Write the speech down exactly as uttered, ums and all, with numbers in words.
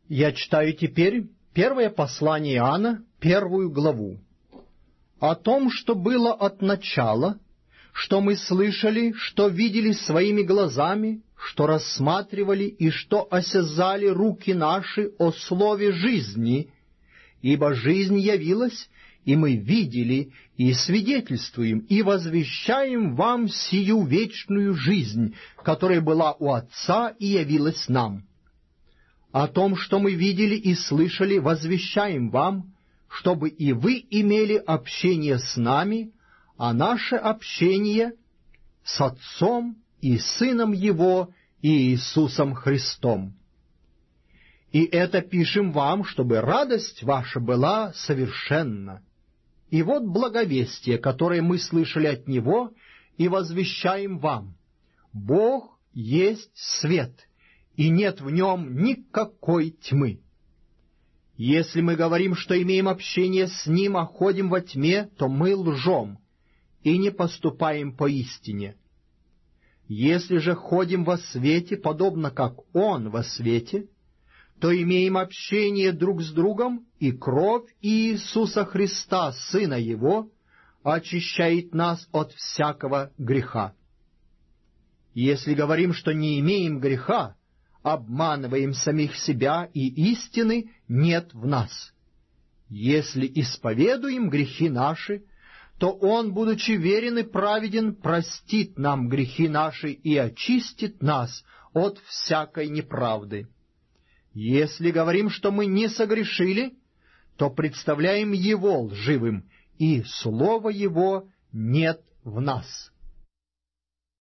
Я читаю теперь первое послание Иоанна, первую главу. «О том, что было от начала, что мы слышали, что видели своими глазами, что рассматривали и что осязали руки наши о слове жизни, ибо жизнь явилась, и мы видели, и свидетельствуем, и возвещаем вам сию вечную жизнь, которая была у Отца и явилась нам. О том, что мы видели и слышали, возвещаем вам, чтобы и вы имели общение с нами, а наше общение с Отцом и Сыном Его, и Иисусом Христом. И это пишем вам, чтобы радость ваша была совершенна. И вот благовестие, которое мы слышали от Него, и возвещаем вам. Бог есть свет, и нет в нем никакой тьмы. Если мы говорим, что имеем общение с Ним, а ходим во тьме, то мы лжем и не поступаем по истине. Если же ходим во свете, подобно как Он во свете, то имеем общение друг с другом, и кровь Иисуса Христа, Сына Его, очищает нас от всякого греха. Если говорим, что не имеем греха, обманываем самих себя, и истины нет в нас. Если исповедуем грехи наши, то Он, будучи верен и праведен, простит нам грехи наши и очистит нас от всякой неправды. Если говорим, что мы не согрешили, то представляем Его лживым, и Слова Его нет в нас.